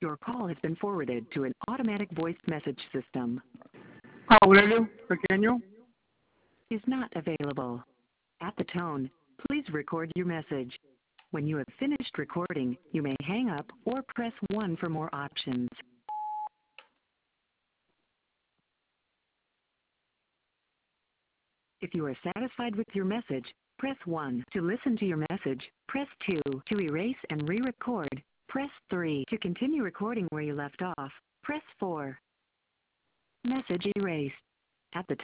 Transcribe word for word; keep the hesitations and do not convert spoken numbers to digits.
Your call has been forwarded to an automatic voice message system. Aurelio Pequeño. Is not available. At the tone, please record your message. When you have finished recording, you may hang up or press one for more options. If you are satisfied with your message, press one. To listen to your message, press two. To erase and re-record, press three. To continue recording where you left off, press four. Message erased. At the